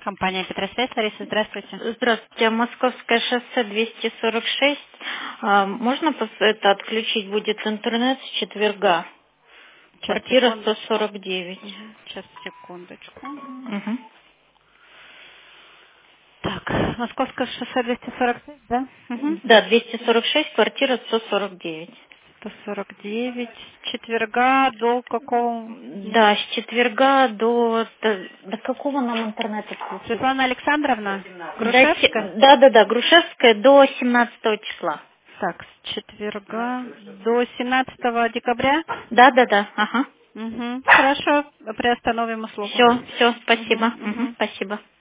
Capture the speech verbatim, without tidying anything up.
Компания Петросвязь. Лариса, здравствуйте. Здравствуйте. Московское шоссе двести сорок шесть. А, Можно пос- это отключить будет интернет с четверга? Сейчас, Квартира сто секундочку. сорок девять. Мгм. Сейчас, секундочку. Мгм. Так, Московское шоссе двести сорок шесть, да? Угу. Да, двести сорок шесть, квартира сто сорок девять. сто сорок девять. С четверга до какого дня? Да, с четверга до... До, до какого нам интернет отключить? Светлана Александровна, До Грушевская? се- да, да, да, Грушевская до семнадцатого числа. Так, с четверга до семнадцатого декабря? Да, да, да, ага. Угу. Хорошо, приостановим услугу. Все, все, Угу, спасибо. Мгм, угу. спасибо.